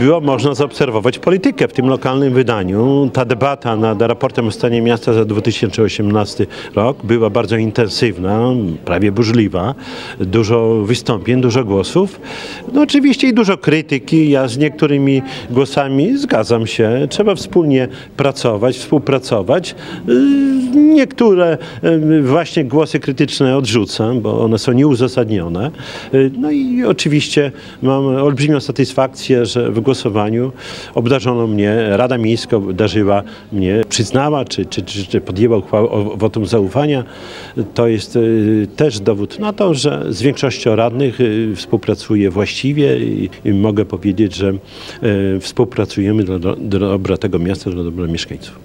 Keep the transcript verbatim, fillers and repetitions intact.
Było można zaobserwować politykę w tym lokalnym wydaniu. Ta debata nad raportem o stanie miasta za dwa tysiące osiemnasty rok była bardzo intensywna, prawie burzliwa. Dużo wystąpień, dużo głosów. No oczywiście i dużo krytyki. Ja z niektórymi głosami zgadzam się. Trzeba wspólnie pracować, współpracować. Niektóre właśnie głosy krytyczne odrzucam, bo one są nieuzasadnione. No i oczywiście mam olbrzymią satysfakcję, że w głosowaniu obdarzono mnie, Rada Miejska obdarzyła mnie, przyznała czy, czy, czy, czy podjęła uchwałę o wotum zaufania. To jest y, też dowód na to, że z większością radnych y, współpracuję właściwie i, i mogę powiedzieć, że y, współpracujemy dla, dla dobra tego miasta, dla dobra mieszkańców.